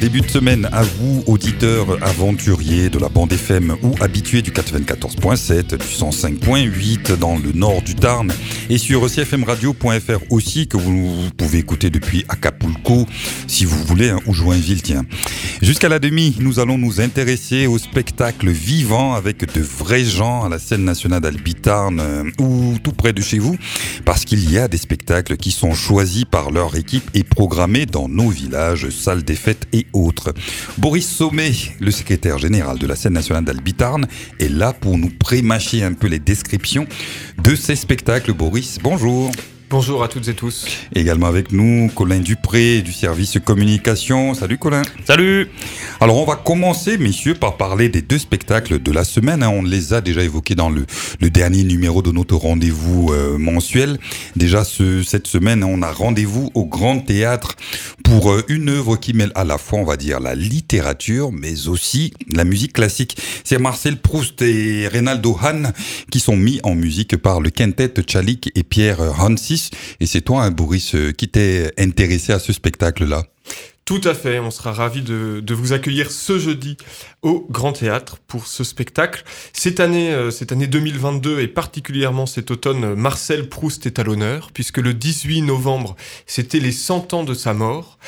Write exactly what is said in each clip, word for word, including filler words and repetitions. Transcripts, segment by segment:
début de semaine à vous, auditeurs aventuriers de la bande F M ou habitués du quatre-vingt-quatorze point sept, du cent cinq point huit dans le nord du Tarn et sur c f m radio point f r aussi, que vous pouvez écouter depuis Acapulco si vous voulez, hein, ou Joinville, tiens. Jusqu'à la demi, nous allons nous intéresser au spectacle vivant avec de vrais gens à la scène nationale d'Albi Tarn euh, ou tout près de chez vous, parce qu'il y a des spectacles qui sont choisis par leur équipe et programmés dans nos villages, salles des fêtes et autres. Boris Sommet, le secrétaire général de la scène nationale d'Albi Tarn, est là pour nous prémâcher un peu les descriptions de ces spectacles. Boris, bonjour. Bonjour à toutes et tous. Également avec nous, Colin Dupré du service communication. Salut Colin. Salut. Alors on va commencer, messieurs, par parler des deux spectacles de la semaine. On les a déjà évoqués dans le, le dernier numéro de notre rendez-vous euh, mensuel. Déjà ce, cette semaine, on a rendez-vous au Grand Théâtre pour euh, une œuvre qui mêle à la fois, on va dire, la littérature, mais aussi la musique classique. C'est Marcel Proust et Reynaldo Hahn qui sont mis en musique par le quintet Tchalik et Pierre Hansis. Et c'est toi, hein, Boris, qui t'es intéressé à ce spectacle-là. Tout à fait, on sera ravis de, de vous accueillir ce jeudi au Grand Théâtre pour ce spectacle. Cette année, euh, cette année deux mille vingt-deux et particulièrement cet automne, Marcel Proust est à l'honneur, puisque le dix-huit novembre, c'était les cent ans de sa mort.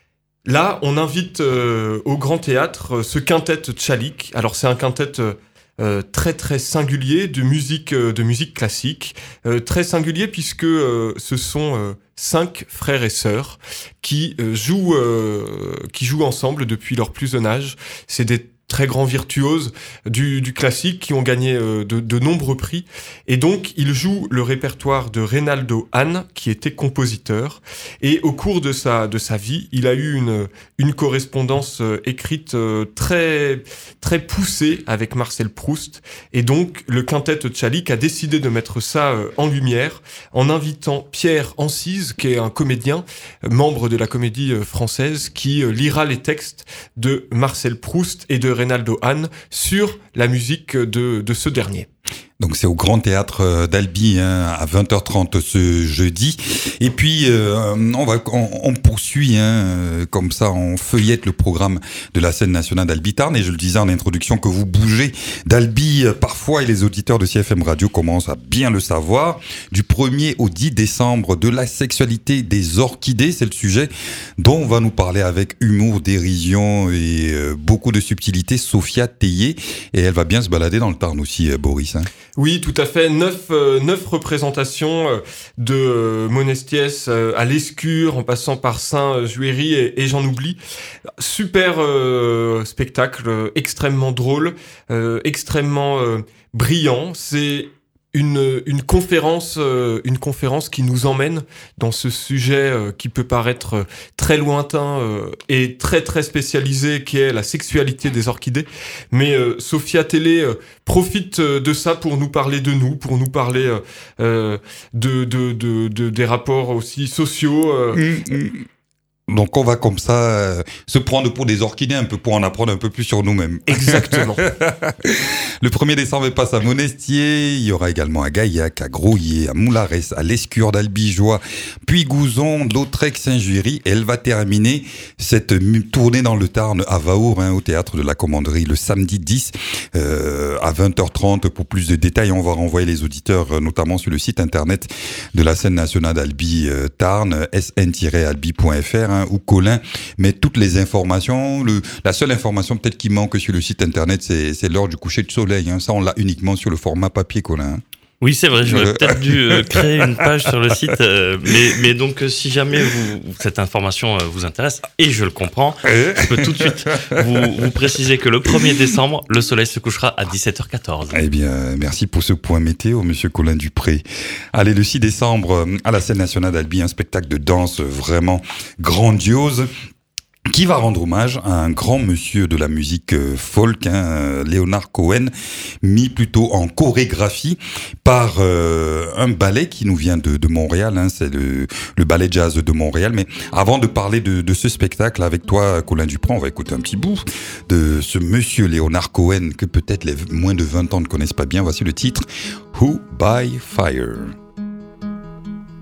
Là, on invite euh, au Grand Théâtre euh, ce quintet Tchalik. Alors c'est un quintet... Euh, Euh, très très singulier de musique euh, de musique classique, euh, très singulier puisque euh, ce sont euh, cinq frères et sœurs qui euh, jouent euh, qui jouent ensemble depuis leur plus jeune âge. C'est des très grands virtuoses du, du classique qui ont gagné euh, de, de nombreux prix. Et donc, ils jouent le répertoire de Reynaldo Hahn, qui était compositeur. Et au cours de sa, de sa vie, il a eu une, une correspondance euh, écrite euh, très, très poussée avec Marcel Proust. Et donc, le quintet Tchalik a décidé de mettre ça euh, en lumière en invitant Pierre Hansis, qui est un comédien, euh, membre de la Comédie euh, Française, qui euh, lira les textes de Marcel Proust et de Reynaldo Hahn sur la musique de, de ce dernier. Donc c'est au Grand Théâtre d'Albi, hein, à vingt heures trente ce jeudi. Et puis euh, on va on, on poursuit, hein, comme ça on feuillette le programme de la scène nationale d'Albi Tarn. Et je le disais en introduction que vous bougez d'Albi parfois, et les auditeurs de C F M Radio commencent à bien le savoir. Du premier au dix décembre, de la sexualité des orchidées, c'est le sujet dont on va nous parler avec humour, dérision et euh, beaucoup de subtilité, Sophia Théier. Et elle va bien se balader dans le Tarn aussi, euh, Boris, hein. Oui, tout à fait. Neuf, euh, neuf représentations euh, de euh, Monestiès euh, à l'Escure, en passant par Saint-Juéry et, et j'en oublie. Super euh, spectacle, euh, extrêmement drôle, euh, extrêmement euh, brillant. C'est une une conférence euh, une conférence qui nous emmène dans ce sujet euh, qui peut paraître euh, très lointain euh, et très très spécialisé, qui est la sexualité des orchidées, mais euh, Sophia Théier euh, profite euh, de ça pour nous parler de nous, pour nous parler euh, euh, de, de de de des rapports aussi sociaux. euh, mmh, mmh. Donc on va comme ça euh, se prendre pour des orchidées un peu, pour en apprendre un peu plus sur nous-mêmes. Exactement. Le premier décembre il passe à Monestier, il y aura également à Gaillac, à Grouillé, à Moulares, à l'Escure d'Albigeois, puis Gouzon, Lautrec, Saint-Juéry. Et elle va terminer cette tournée dans le Tarn à Vaour, hein, au théâtre de la Commanderie, le samedi dix euh, à vingt heures trente. Pour plus de détails, on va renvoyer les auditeurs notamment sur le site internet de la scène nationale d'Albi euh, Tarn, s n tiret albi point f r, hein, où Colin met toutes les informations. Le, la seule information peut-être qui manque sur le site internet, c'est, c'est l'heure du coucher de soleil, hein. Ça, on l'a uniquement sur le format papier, Colin. Oui, c'est vrai, j'aurais peut-être dû euh, créer une page sur le site, euh, mais, mais donc euh, si jamais vous, cette information euh, vous intéresse, et je le comprends, je peux tout de suite vous, vous préciser que le premier décembre, le soleil se couchera à dix-sept heures quatorze. Eh bien, merci pour ce point météo, monsieur Colin Dupré. Allez, le six décembre, à la scène nationale d'Albi, un spectacle de danse vraiment grandiose, qui va rendre hommage à un grand monsieur de la musique folk, hein, Leonard Cohen, mis plutôt en chorégraphie par euh, un ballet qui nous vient de, de Montréal, hein, c'est le, le ballet jazz de Montréal. Mais avant de parler de, de ce spectacle avec toi, Colin Dupré, on va écouter un petit bout de ce monsieur Leonard Cohen que peut-être les moins de vingt ans ne connaissent pas bien. Voici le titre, Who by Fire.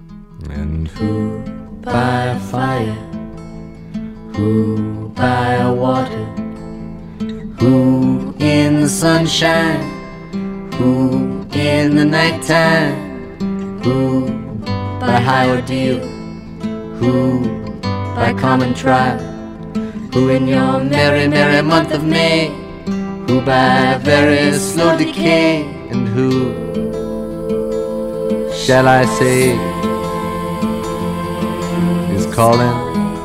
And who by fire, who by sunshine? Who in the nighttime? Who by high ordeal? Who by common trial? Who in your merry, merry month of May? Who by very slow decay? And who shall I say is calling?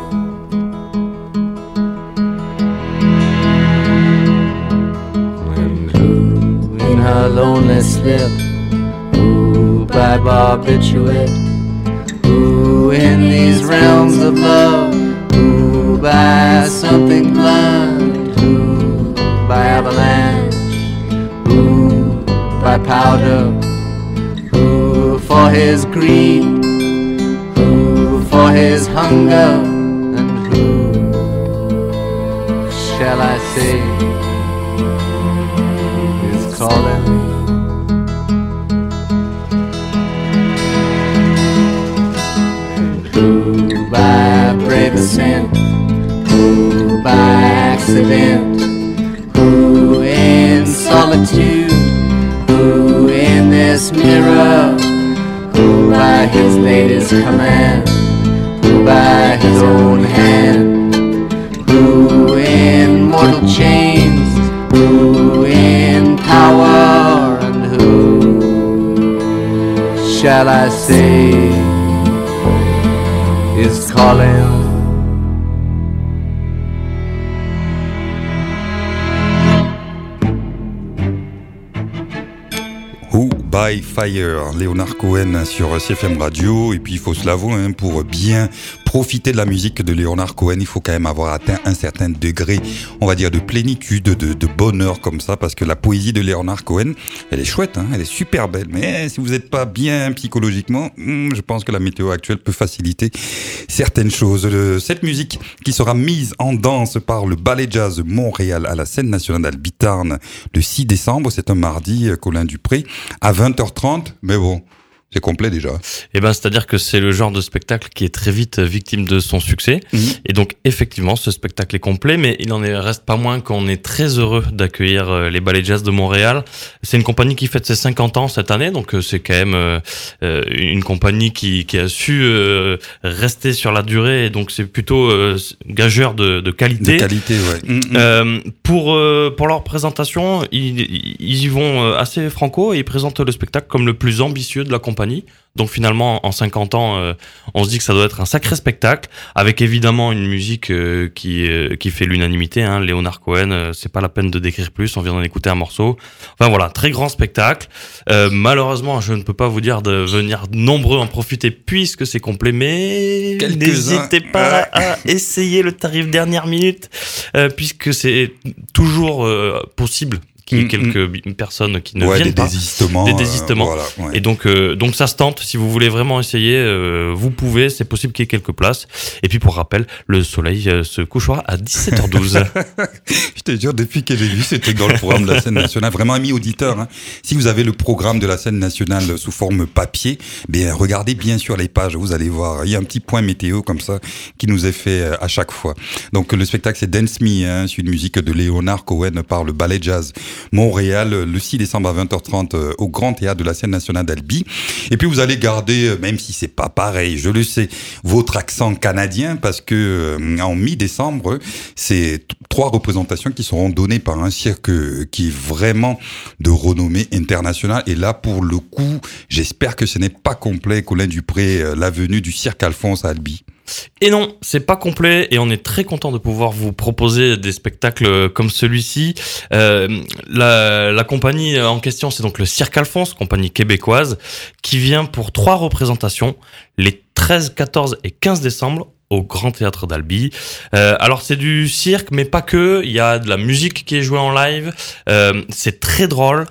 Her lonely slip, who by barbiturate, who in these realms of love, who by something blunt, who by avalanche, who by powder, who for his greed, who for his hunger, and who shall I say calling? Who by brave ascent, who by accident, who in solitude, who in this mirror, who by his lady's command, who by his own hand, who in mortal chains, who in power, and who shall I say is calling? Who by Fire, Leonard Cohen sur C F M Radio. Et puis il faut se l'avouer, hein, pour bien profiter de la musique de Leonard Cohen, il faut quand même avoir atteint un certain degré, on va dire, de plénitude, de, de bonheur comme ça, parce que la poésie de Leonard Cohen, elle est chouette, hein, elle est super belle, mais si vous n'êtes pas bien psychologiquement, je pense que la météo actuelle peut faciliter certaines choses. Cette musique qui sera mise en danse par le Ballet Jazz Montréal à la scène nationale d'Albitarn le six décembre, c'est un mardi, Colin Dupré, à vingt heures trente, mais bon, c'est complet déjà. Eh ben, c'est-à-dire que c'est le genre de spectacle qui est très vite victime de son succès. Mmh. Et donc, effectivement, ce spectacle est complet, mais il n'en reste pas moins qu'on est très heureux d'accueillir les Ballets Jazz de Montréal. C'est une compagnie qui fête ses cinquante ans cette année, donc c'est quand même euh, une compagnie qui, qui a su euh, rester sur la durée, et donc c'est plutôt euh, gageur de, de qualité. De qualité, ouais. Mmh, mmh. Euh, pour, euh, pour leur présentation, ils, ils y vont assez franco et ils présentent le spectacle comme le plus ambitieux de la compagnie. Donc finalement, en cinquante ans, euh, on se dit que ça doit être un sacré spectacle, avec évidemment une musique euh, qui euh, qui fait l'unanimité. Hein. Leonard Cohen, euh, c'est pas la peine de décrire plus, on vient d'en écouter un morceau. Enfin voilà, très grand spectacle. Euh, malheureusement, je ne peux pas vous dire de venir nombreux en profiter puisque c'est complet, mais n'hésitez pas à essayer le tarif dernière minute, euh, puisque c'est toujours euh, possible qu'il y ait quelques mmh. personnes qui ne ouais, viennent des pas. Désistements, des désistements. Euh, voilà, ouais. Et donc, euh, donc ça se tente. Si vous voulez vraiment essayer, euh, vous pouvez. C'est possible qu'il y ait quelques places. Et puis, pour rappel, le soleil euh, se couchera à dix-sept heures douze. Je te jure, depuis que j'ai vu, c'était dans le programme de la scène nationale. Vraiment, amis auditeurs, hein, si vous avez le programme de la scène nationale sous forme papier, bien, regardez bien sur les pages. Vous allez voir, il y a un petit point météo comme ça qui nous est fait à chaque fois. Donc, le spectacle, c'est Dance Me, hein, c'est une musique de Leonard Cohen par le Ballet Jazz Montréal, le six décembre à vingt heures trente au Grand Théâtre de la scène nationale d'Albi. Et puis vous allez garder, même si c'est pas pareil, je le sais, votre accent canadien, parce que en mi-décembre, c'est trois représentations qui seront données par un cirque qui est vraiment de renommée internationale. Et là, pour le coup, j'espère que ce n'est pas complet, Colin Dupré, la venue du cirque Alphonse à Albi. Et non, c'est pas complet et on est très content de pouvoir vous proposer des spectacles comme celui-ci. Euh, la, la compagnie en question, c'est donc le Cirque Alphonse, compagnie québécoise, qui vient pour trois représentations, les treize, quatorze et quinze décembre au Grand Théâtre d'Albi. Euh, alors c'est du cirque, mais pas que. Il y a de la musique qui est jouée en live. Euh, c'est très drôle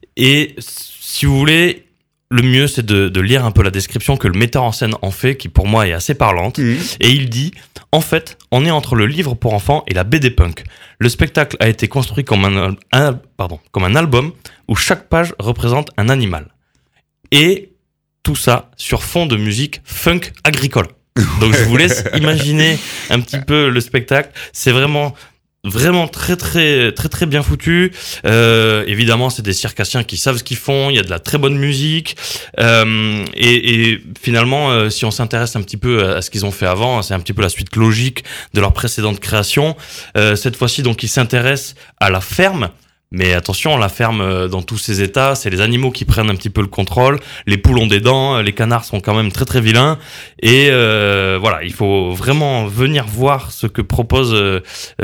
et si vous voulez, le mieux, c'est de, de lire un peu la description que le metteur en scène en fait, qui pour moi est assez parlante. Mmh. Et il dit, en fait, on est entre le livre pour enfants et la B D punk. Le spectacle a été construit comme un, un, pardon, comme un album où chaque page représente un animal. Et tout ça sur fond de musique funk agricole. Donc je vous laisse imaginer un petit peu le spectacle. C'est vraiment vraiment très très très très bien foutu. Euh, évidemment, c'est des circassiens qui savent ce qu'ils font. Il y a de la très bonne musique. Euh, et, et finalement, euh, si on s'intéresse un petit peu à ce qu'ils ont fait avant, c'est un petit peu la suite logique de leur précédente création. Euh, cette fois-ci, donc, ils s'intéressent à la ferme. Mais attention, la ferme dans tous ses états, c'est les animaux qui prennent un petit peu le contrôle. Les poules ont des dents, les canards sont quand même très très vilains. Et euh, voilà, il faut vraiment venir voir ce que propose euh,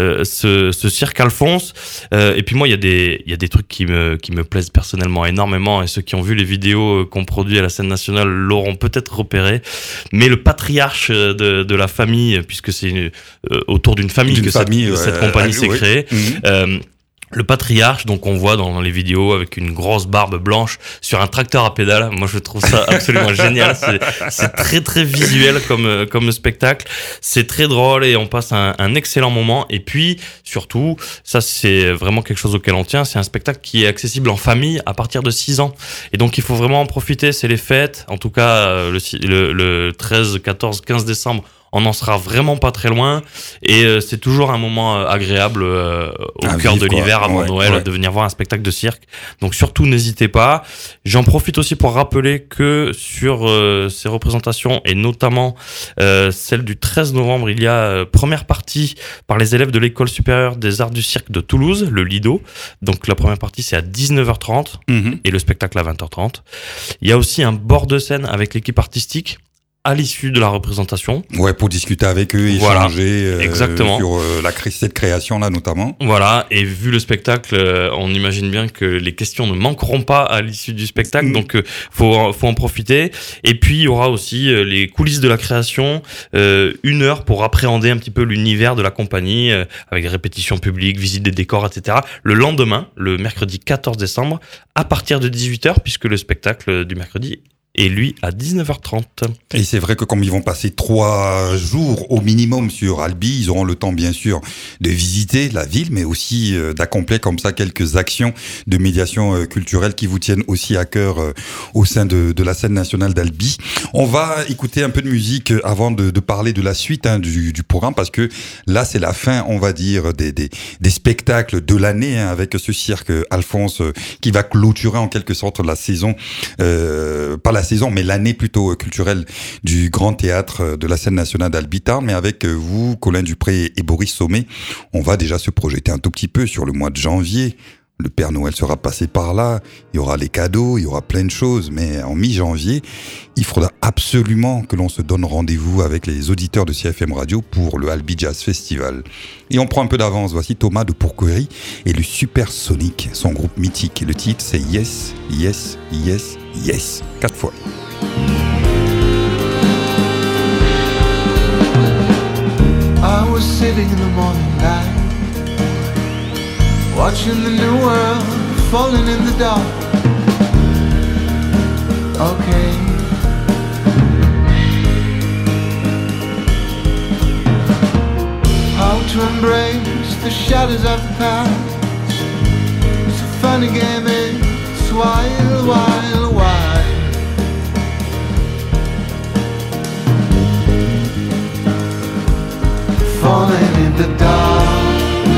ce, ce cirque Alphonse. Euh, et puis moi, il y a des il y a des trucs qui me qui me plaisent personnellement énormément. Et ceux qui ont vu les vidéos qu'on produit à la scène nationale l'auront peut-être repéré. Mais le patriarche de de la famille, puisque c'est une, euh, autour d'une famille d'une que famille, cette, ouais, cette compagnie euh, s'est oui. créée. Mmh. Euh, Le patriarche, donc on voit dans les vidéos avec une grosse barbe blanche sur un tracteur à pédales. Moi, je trouve ça absolument génial. C'est, c'est très très visuel comme comme spectacle. C'est très drôle et on passe un, un excellent moment. Et puis surtout, ça c'est vraiment quelque chose auquel on tient. C'est un spectacle qui est accessible en famille à partir de six ans. Et donc il faut vraiment en profiter. C'est les fêtes. En tout cas, le, le, le treize, quatorze, quinze décembre. On n'en sera vraiment pas très loin et euh, c'est toujours un moment euh, agréable euh, au à cœur vivre, de l'hiver quoi. avant Ouais, Noël ouais. de venir voir un spectacle de cirque. Donc surtout n'hésitez pas. J'en profite aussi pour rappeler que sur euh, ces représentations et notamment euh, celle du treize novembre, il y a euh, première partie par les élèves de l'école supérieure des arts du cirque de Toulouse, le Lido. Donc la première partie c'est à dix-neuf heures trente Mhm. et le spectacle à vingt heures trente. Il y a aussi un bord de scène avec l'équipe artistique à l'issue de la représentation. Ouais, pour discuter avec eux, Voilà, échanger euh, exactement. sur euh, la cré- cette création-là notamment. Voilà, et vu le spectacle, euh, on imagine bien que les questions ne manqueront pas à l'issue du spectacle, Mmh. donc euh, faut faut en profiter. Et puis il y aura aussi euh, les coulisses de la création, euh, une heure pour appréhender un petit peu l'univers de la compagnie, euh, avec des répétitions publiques, visite des décors, et cetera. Le lendemain, le mercredi quatorze décembre, à partir de dix-huit heures, puisque le spectacle du mercredi et lui à dix-neuf heures trente. Et c'est vrai que comme ils vont passer trois jours au minimum sur Albi, ils auront le temps bien sûr de visiter la ville, mais aussi euh, d'accomplir comme ça quelques actions de médiation euh, culturelle qui vous tiennent aussi à cœur euh, au sein de, de la scène nationale d'Albi. On va écouter un peu de musique avant de, de parler de la suite hein, du, du programme, parce que là c'est la fin, on va dire, des, des, des spectacles de l'année hein, avec ce cirque Alphonse euh, qui va clôturer en quelque sorte la saison, euh, pas la saison, mais l'année plutôt culturelle du Grand Théâtre de la scène nationale d'Albi Tarn. Mais avec vous, Colin Dupré et Boris Sommet, on va déjà se projeter un tout petit peu sur le mois de janvier. Le Père Noël sera passé par là, il y aura les cadeaux, il y aura plein de choses, mais en mi-janvier, il faudra absolument que l'on se donne rendez-vous avec les auditeurs de C F M Radio pour le Albi Jazz Festival. Et on prend un peu d'avance, voici Thomas de Pourquerie et le Supersonic, son groupe mythique. Le titre c'est Yes, Yes, Yes, Yes, quatre fois. I was sitting in the morning light, watching the new world falling in the dark. Okay. How to embrace the shadows of the past. It's a funny game, it's wild, wild, wild. Falling in the dark,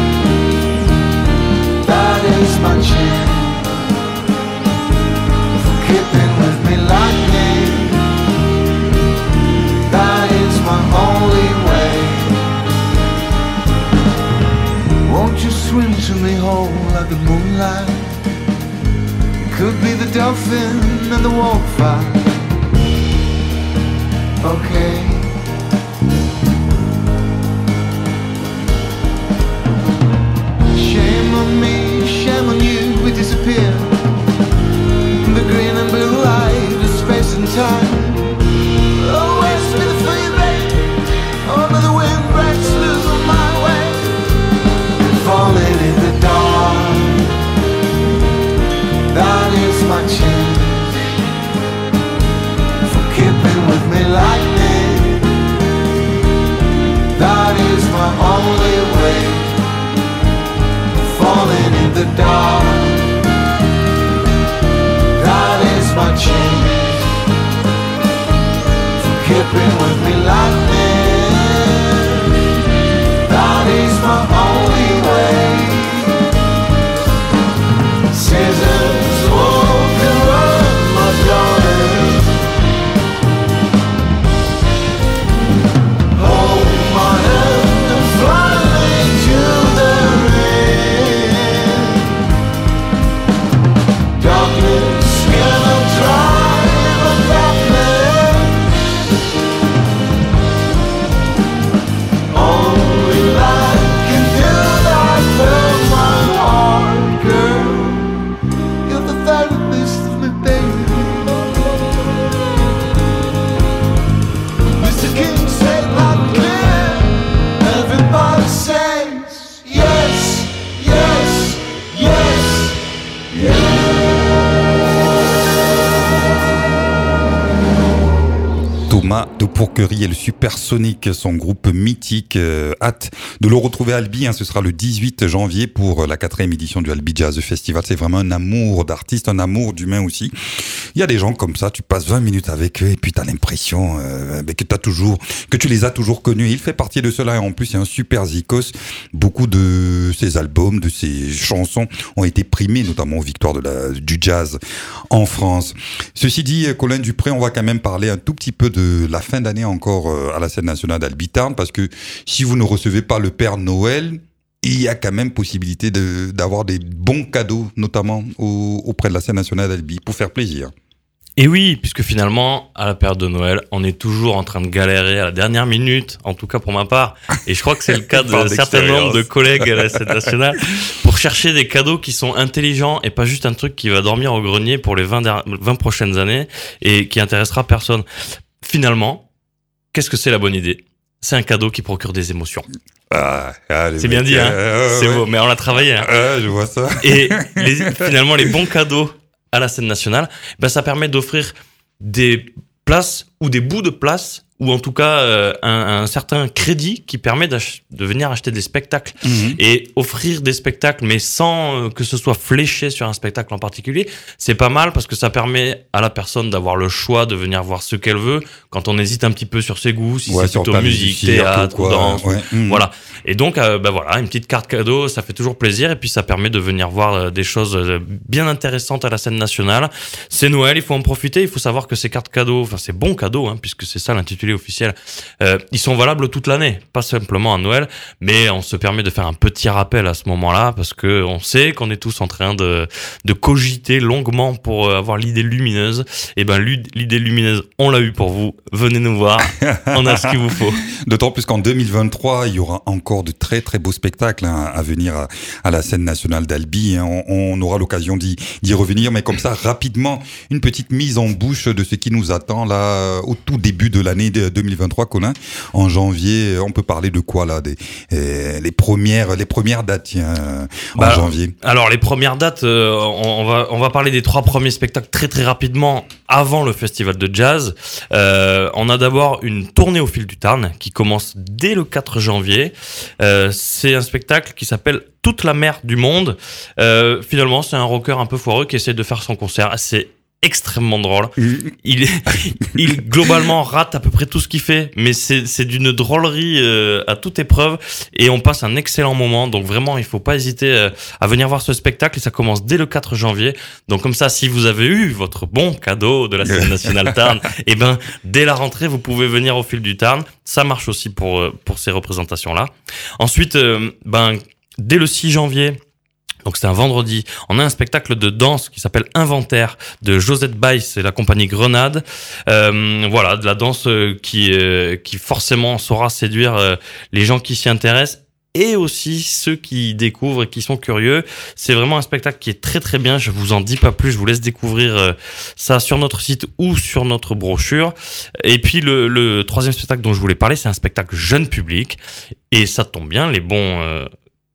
that is my chance for keeping with me like me. That is my only way. Won't you swim to me whole like the moonlight? It could be the dolphin and the wildfire. Okay. Shame on me, shame on you, we disappear. The green and blue light of space and time. Oh, where's me the free babe? Over the wind breaks loose on my way. Falling in the dark, that is my chance for keeping with me like me. That is my only way. Falling in the dark, that is my chance for keeping with me like this. That is my only way. de Pourquerie et le Supersonic, son groupe mythique. Euh, hâte de le retrouver à Albi, hein, ce sera le dix-huit janvier pour la quatrième édition du Albi Jazz Festival. C'est vraiment un amour d'artiste, un amour d'humain aussi. Il y a des gens comme ça, tu passes vingt minutes avec eux et puis t'as l'impression euh, que t'as toujours, que tu les as toujours connus. Il fait partie de cela et en plus c'est un super zikos. Beaucoup de ses albums, de ses chansons ont été primés, notamment aux victoires de la, du jazz en France. Ceci dit, Colin Dupré, on va quand même parler un tout petit peu de la fin d'année encore à la scène nationale d'Albi Tarn, parce que si vous ne recevez pas le Père Noël, il y a quand même possibilité de, d'avoir des bons cadeaux, notamment au, auprès de la scène nationale d'Albi, pour faire plaisir. Et oui, puisque finalement, à la période de Noël, on est toujours en train de galérer à la dernière minute, en tout cas pour ma part, et je crois que c'est le cas d'un certain nombre de collègues à la scène nationale, pour chercher des cadeaux qui sont intelligents et pas juste un truc qui va dormir au grenier pour les vingt, der- vingt prochaines années et qui intéressera personne. Finalement, qu'est-ce que c'est la bonne idée ? C'est un cadeau qui procure des émotions. Ah, ah, c'est bien dit, hein euh, C'est ouais. beau, mais on l'a travaillé. Hein ah, je vois ça. Et les, finalement, les bons cadeaux à la scène nationale, ben ça permet d'offrir des places ou des bouts de place, ou en tout cas euh, un, un certain crédit qui permet de venir acheter des spectacles. Mmh. Et offrir des spectacles, mais sans euh, que ce soit fléché sur un spectacle en particulier, c'est pas mal parce que ça permet à la personne d'avoir le choix de venir voir ce qu'elle veut quand on hésite un petit peu sur ses goûts, si ouais, c'est plutôt musique, théâtre, ou danse, ouais. mmh. voilà. Et donc, euh, ben voilà, une petite carte cadeau, ça fait toujours plaisir et puis ça permet de venir voir euh, des choses euh, bien intéressantes à la scène nationale. C'est Noël, il faut en profiter, il faut savoir que ces cartes cadeaux, enfin ces bons cadeaux, hein, puisque c'est ça l'intitulé officiel, euh, ils sont valables toute l'année, pas simplement à Noël, mais on se permet de faire un petit rappel à ce moment-là parce que on sait qu'on est tous en train de de cogiter longuement pour avoir l'idée lumineuse. Et ben l'idée lumineuse, on l'a eu pour vous. Venez nous voir, on a ce qu'il vous faut. D'autant plus qu'en deux mille vingt-trois, il y aura encore de très très beaux spectacles hein, à venir à, à la scène nationale d'Albi. Hein. On, on aura l'occasion d'y, d'y revenir, mais comme ça rapidement, une petite mise en bouche de ce qui nous attend là au tout début de l'année de deux mille vingt-trois, Colin. En janvier, on peut parler de quoi là, des euh, les premières les premières dates tiens, en bah, janvier. Alors les premières dates, euh, on, on va on va parler des trois premiers spectacles très très rapidement avant le festival de jazz. Euh, on a d'abord une tournée au fil du Tarn qui commence dès le quatre janvier. Euh, c'est un spectacle qui s'appelle Toute la mer du monde. Euh, finalement, c'est un rocker un peu foireux qui essaie de faire son concert. C'est extrêmement drôle. Il, il globalement rate à peu près tout ce qu'il fait, mais c'est, c'est d'une drôlerie euh, à toute épreuve et on passe un excellent moment. Donc vraiment, il faut pas hésiter euh, à venir voir ce spectacle et ça commence dès le quatre janvier. Donc comme ça, si vous avez eu votre bon cadeau de la scène nationale Tarn, et ben dès la rentrée, vous pouvez venir au fil du Tarn. Ça marche aussi pour pour ces représentations-là. Ensuite, euh, ben dès le six janvier. Donc c'est un vendredi, on a un spectacle de danse qui s'appelle Inventaire de Josette Baïs et la compagnie Grenade. Euh, voilà, de la danse qui euh, qui forcément saura séduire euh, les gens qui s'y intéressent et aussi ceux qui découvrent et qui sont curieux. C'est vraiment un spectacle qui est très très bien, je vous en dis pas plus, je vous laisse découvrir euh, ça sur notre site ou sur notre brochure. Et puis le, le troisième spectacle dont je voulais parler, c'est un spectacle jeune public et ça tombe bien, les bons... Euh,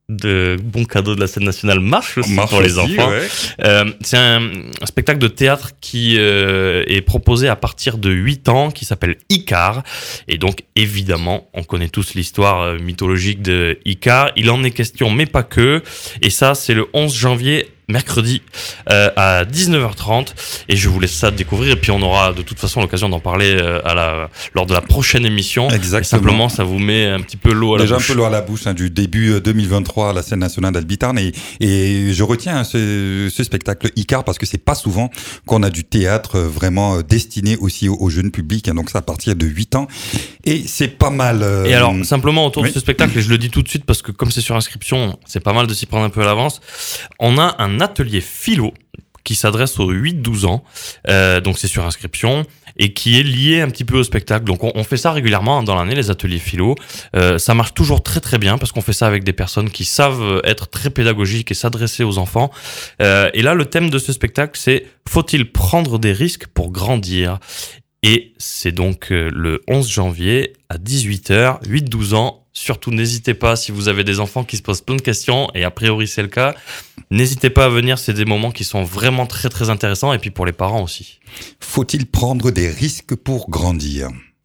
de bons cadeaux de la scène nationale marche aussi marche pour les aussi, enfants. Ouais. Euh, c'est un, un spectacle de théâtre qui euh, est proposé à partir de huit ans, qui s'appelle Icare. Et donc, évidemment, on connaît tous l'histoire mythologique de Icare. Il en est question, mais pas que. Et ça, c'est le onze janvier, mercredi, euh, à dix-neuf heures trente. Et je vous laisse ça découvrir. Et puis, on aura de toute façon l'occasion d'en parler euh, à la, lors de la prochaine émission. Exactement. Et simplement, ça vous met un petit peu l'eau à la Déjà bouche. Déjà un peu l'eau à la bouche, hein, du début deux mille vingt-trois à la scène nationale d'Albi Tarn. Et, et je retiens hein, ce, ce spectacle Icare parce que c'est pas souvent qu'on a du théâtre vraiment destiné aussi aux, aux jeunes publics. Hein, donc, ça à partir de huit ans. Et c'est pas mal. Euh... Et alors, simplement autour oui. de ce spectacle, et je le dis tout de suite parce que comme c'est sur inscription, c'est pas mal de s'y prendre un peu à l'avance. On a un atelier philo qui s'adresse aux huit douze ans, euh, donc c'est sur inscription, et qui est lié un petit peu au spectacle. Donc on, on fait ça régulièrement dans l'année, les ateliers philo. Euh, ça marche toujours très très bien parce qu'on fait ça avec des personnes qui savent être très pédagogiques et s'adresser aux enfants. Euh, et là, le thème de ce spectacle, c'est « Faut-il prendre des risques pour grandir ?» Et c'est donc le onze janvier à dix-huit heures, huit douze ans. Surtout, n'hésitez pas, si vous avez des enfants qui se posent plein de questions, et a priori c'est le cas, n'hésitez pas à venir, c'est des moments qui sont vraiment très très intéressants, et puis pour les parents aussi. Faut-il prendre des risques pour grandir ?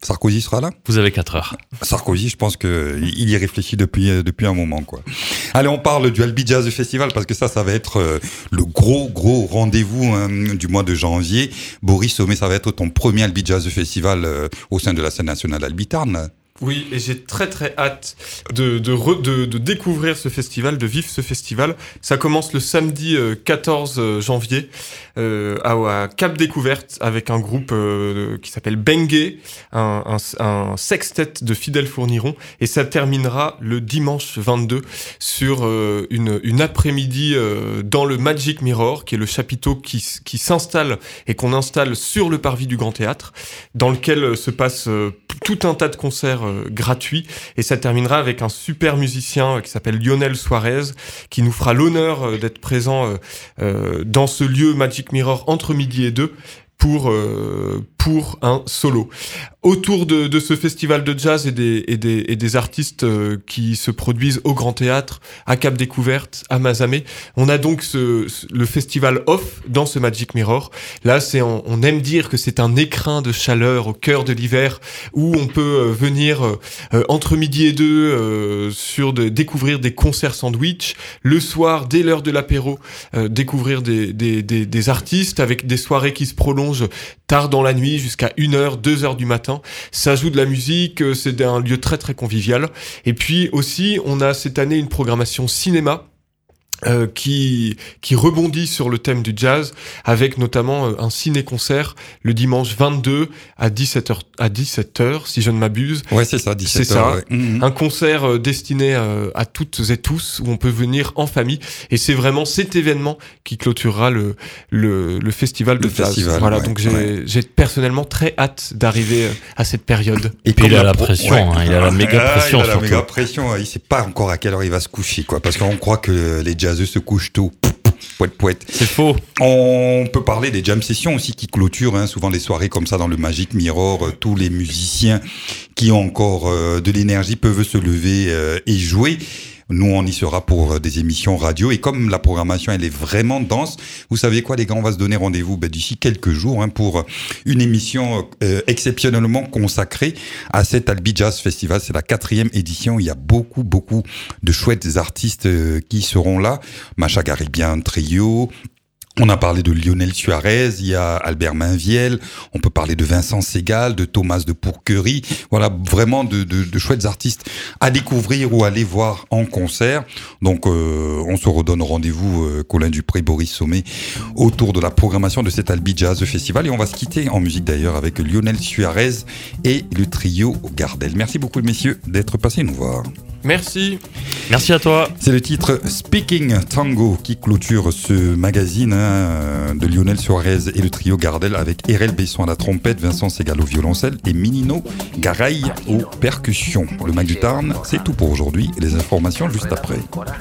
Sarkozy sera là ? Vous avez quatre heures. Sarkozy, je pense qu'il y réfléchit depuis, depuis un moment, quoi. Allez, on parle du Albi Jazz Festival parce que ça, ça va être euh, le gros, gros rendez-vous hein, du mois de janvier. Boris Sommet, ça va être ton premier Albi Jazz Festival euh, au sein de la scène nationale Albi Tarn. Oui, et j'ai très très hâte de, de, re, de, de découvrir ce festival, de vivre ce festival. Ça commence le samedi euh, quatorze janvier euh, à, à Cap Découverte avec un groupe euh, qui s'appelle Bengue, un, un, un sextet de fidèles fournirons, et ça terminera le dimanche vingt-deux sur euh, une, une après-midi euh, dans le Magic Mirror, qui est le chapiteau qui, qui s'installe et qu'on installe sur le parvis du Grand Théâtre, dans lequel se passe euh, tout un tas de concerts Euh, gratuit, et ça terminera avec un super musicien euh, qui s'appelle Lionel Suarez qui nous fera l'honneur euh, d'être présent euh, euh, dans ce lieu Magic Mirror entre midi et deux pour euh, pour un solo. Autour de, de ce festival de jazz et des et des et des artistes euh, qui se produisent au Grand Théâtre, à Cap Découverte, à Mazamet, on a donc ce, ce le festival off dans ce Magic Mirror. Là, c'est on, on aime dire que c'est un écrin de chaleur au cœur de l'hiver où on peut euh, venir euh, entre midi et deux euh, sur de, découvrir des concerts sandwich, le soir dès l'heure de l'apéro euh, découvrir des, des des des artistes avec des soirées qui se prolongent tard dans la nuit jusqu'à une heure, deux heures du matin. Ça joue de la musique, c'est un lieu très très convivial. Et puis aussi, on a cette année une programmation cinéma Euh, qui qui rebondit sur le thème du jazz avec notamment euh, un ciné-concert le dimanche vingt-deux à dix-sept heures à dix-sept heures si je ne m'abuse. Ouais, c'est ça, dix-sept heures. C'est ça. Ouais. Mmh. Un concert euh, destiné euh, à toutes et tous où on peut venir en famille, et c'est vraiment cet événement qui clôturera le le le festival de le jazz. Festival, voilà, ouais, donc j'ai ouais. j'ai personnellement très hâte d'arriver à cette période. Et puis il a la pro- pression, ouais. hein, il a la méga Ah, pression il a la surtout. méga pression, il sait pas encore à quelle heure il va se coucher, quoi, parce qu'on croit que les jazzeux se couchent tôt. Pouette, pouette. C'est faux. On peut parler des jam sessions aussi qui clôturent hein, souvent les soirées comme ça dans le Magic Mirror. Euh, tous les musiciens qui ont encore euh, de l'énergie peuvent se lever euh, et jouer. Nous, on y sera pour des émissions radio. Et comme la programmation, elle est vraiment dense, vous savez quoi, les gars, on va se donner rendez-vous ben, d'ici quelques jours hein, pour une émission euh, exceptionnellement consacrée à cet Albi Jazz Festival. C'est la quatrième édition. Il y a beaucoup, beaucoup de chouettes artistes euh, qui seront là. Macha Garibian Trio. On a parlé de Lionel Suarez, il y a Albert Mainviel, on peut parler de Vincent Segal, de Thomas de Pourquerie, voilà, vraiment de, de, de chouettes artistes à découvrir ou à aller voir en concert. Donc euh, on se redonne rendez-vous, euh, Colin Dupré, Boris Sommet, autour de la programmation de cet Albi Jazz Festival. Et on va se quitter en musique d'ailleurs avec Lionel Suarez et le trio Gardel. Merci beaucoup messieurs d'être passés nous voir. Merci. Merci à toi. C'est le titre Speaking Tango qui clôture ce magazine hein, de Lionel Suarez et le trio Gardel avec Erel Besson à la trompette, Vincent Segal au violoncelle et Minino Garay aux percussions. Le Mag du Tarn, c'est tout pour aujourd'hui. Les informations juste après.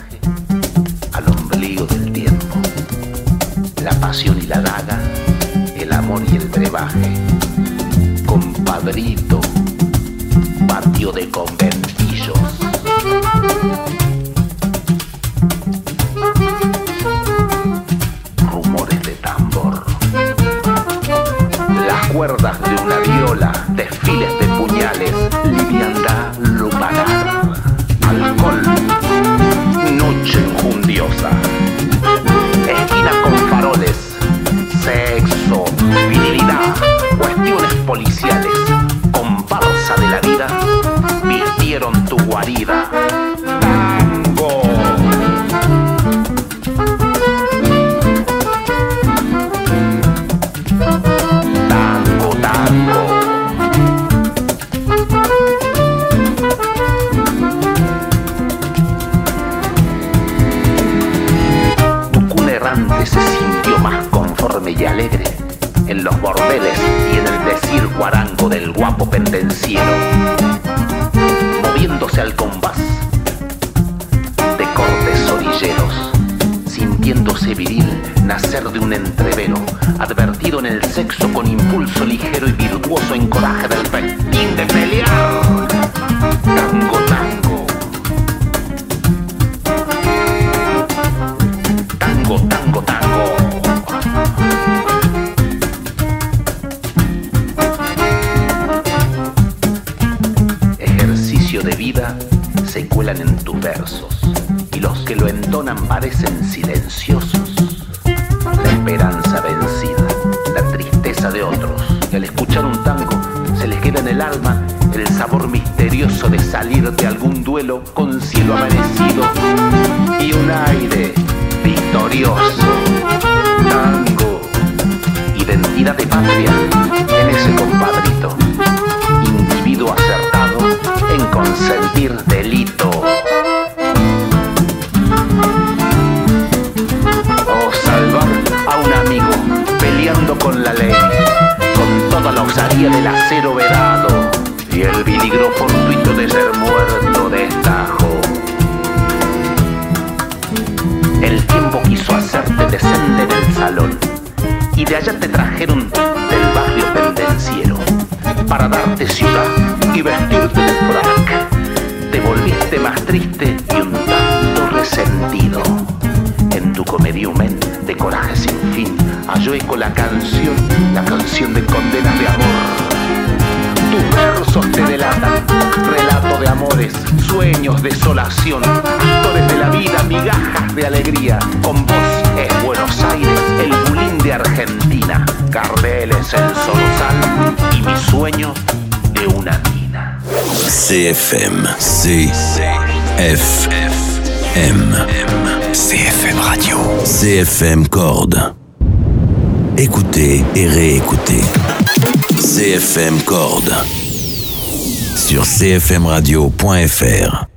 Al ombligo del tiempo, la pasión y la daga, el amor y el brebaje. Compadrito, patio de conventillos. Rumores de tambor, las cuerdas de una viola, desfiles de puñales, liviandad lupanar, alcohol, noche enjundiosa, esquinas con faroles, sexo, virilidad, cuestiones policiales, comparsa de la vida, vistieron tu guarida. Tango. Tango, tango. Tu cuna errante se sintió más conforme y alegre en los bordeles y en el decir guarango del guapo pendenciero, moviéndose al compás de cortes orilleros, sintiéndose viril nacer de un entrevero, advertido en el sexo con impulso ligero y virtuoso en coraje del festín de pelear. Tango, tango. Tango, tango, tango. ejercicio de vida se cuelan en tus versos y los que lo entonan parecen silenciosos. La esperanza vencida, la tristeza de otros, y al escuchar un tango se les queda en el alma el sabor misterioso de salir de algún duelo con cielo amanecido y un aire victorioso. Tango, identidad de patria en ese compadrito, individuo acertado en consentir delito. O salvar a un amigo peleando con la ley, con toda la osadía del acero vedado y el peligro fortuito de ser muerto de estajo. El tiempo quiso hacerte decente en el salón y de allá te trajeron del barrio pendenciero para darte ciudad y vestirte de frac. Te volviste más triste y un tanto resentido. En tu comediumen de coraje sin fin halló eco la canción, la canción de condenas de amor. Tus versos te delatan, relato de amores, sueños, desolación, actores de la vida, migajas de alegría. Con vos es Buenos Aires, el Bulín de Argentina, Gardel es el Zorzal y mi sueño de una mina. C F M, C F M, C F M Radio, C F M Corde. Écoutez et réécoutez. C F M Corde sur c f m radio point f r.